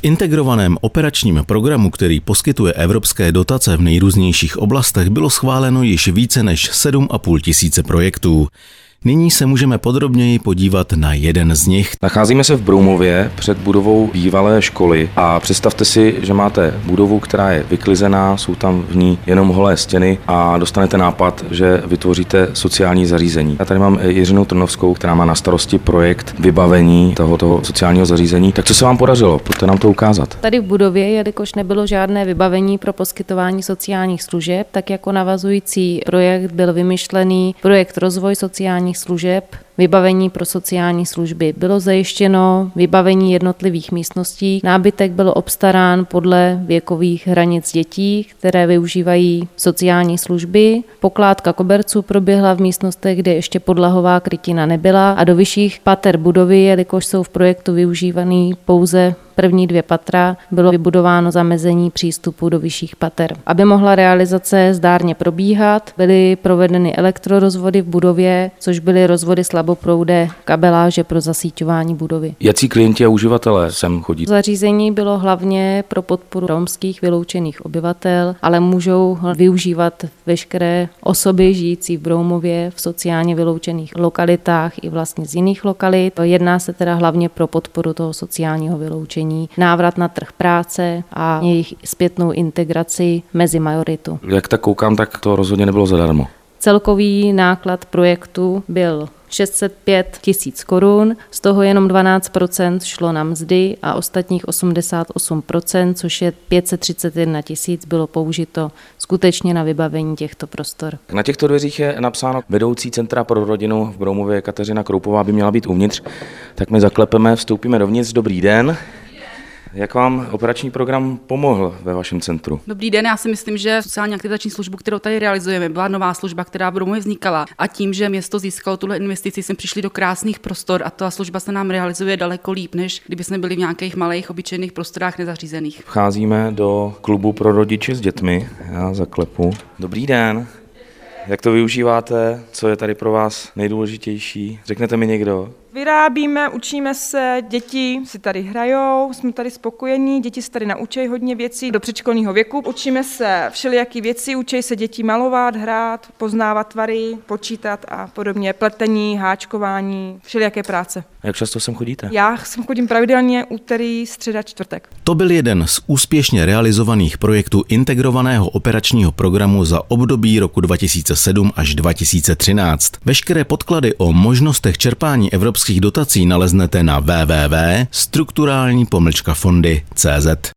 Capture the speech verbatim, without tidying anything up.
integrovaném operačním programu, který poskytuje evropské dotace v nejrůznějších oblastech, bylo schváleno již více než sedm a půl tisíce projektů. Nyní se můžeme podrobněji podívat na jeden z nich. Nacházíme se v Broumově před budovou bývalé školy a představte si, že máte budovu, která je vyklizená, jsou tam v ní jenom holé stěny a dostanete nápad, že vytvoříte sociální zařízení. Já tady mám Jiřinu Trnovskou, která má na starosti projekt vybavení tohoto sociálního zařízení. Tak co se vám podařilo? Pojďte nám to ukázat. Tady v budově, jelikož nebylo žádné vybavení pro poskytování sociálních služeb, tak jako navazující projekt byl vymyšlený projekt rozvoj sociálních služeb, vybavení pro sociální služby. Bylo zajištěno vybavení jednotlivých místností, nábytek byl obstarán podle věkových hranic dětí, které využívají sociální služby. Pokládka koberců proběhla v místnostech, kde ještě podlahová krytina nebyla a do vyšších pater budovy, jelikož jsou v projektu využívaný pouze první dvě patra, bylo vybudováno zamezení přístupu do vyšších pater. Aby mohla realizace zdárně probíhat, byly provedeny elektrorozvody v budově, což byly rozvody slaboproudé kabeláže pro zasíťování budovy. Jací klienti a uživatelé sem chodí? Zařízení bylo hlavně pro podporu romských vyloučených obyvatel, ale můžou využívat veškeré osoby žijící v Broumově v sociálně vyloučených lokalitách i vlastně z jiných lokalit. Jedná se teda hlavně pro podporu toho sociálního vyloučení, návrat na trh práce a jejich zpětnou integraci mezi majoritu. Jak tak koukám, tak to rozhodně nebylo zadarmo. Celkový náklad projektu byl šest set pět tisíc korun, z toho jenom dvanáct procent šlo na mzdy a ostatních osmdesát osm procent, což je pět set třicet jedna tisíc, bylo použito skutečně na vybavení těchto prostor. Na těchto dveřích je napsáno vedoucí Centra pro rodinu v Broumově Kateřina Kroupová by měla být uvnitř, tak my zaklepeme, vstoupíme dovnitř. Dobrý den. Jak vám operační program pomohl ve vašem centru? Dobrý den, já si myslím, že sociální aktivační službu, kterou tady realizujeme, byla nová služba, která v Broumově vznikala. A tím, že město získalo tuhle investici, jsme přišli do krásných prostor a ta služba se nám realizuje daleko líp, než kdyby jsme byli v nějakých malých obyčejných prostorách nezařízených. Vcházíme do klubu pro rodiče s dětmi. Já zaklepu. Dobrý den. Jak to využíváte? Co je tady pro vás nejdůležitější? Řeknete mi někdo? Vyrábíme, učíme se, děti si tady hrajou, jsme tady spokojení, děti se tady naučí hodně věcí do předškolního věku. Učíme se všelijaký věci, učí se děti malovat, hrát, poznávat tvary, počítat a podobně, pletení, háčkování, všelijaké práce. A jak často sem chodíte? Já sem chodím pravidelně úterý, středa, čtvrtek. To byl jeden z úspěšně realizovaných projektů integrovaného operačního programu za období roku dva tisíce sedm až dva tisíce třináct. Veškeré podklady o možnostech čerpání evropských dotací naleznete na w w w tečka strukturální pomlčka fondy tečka cz.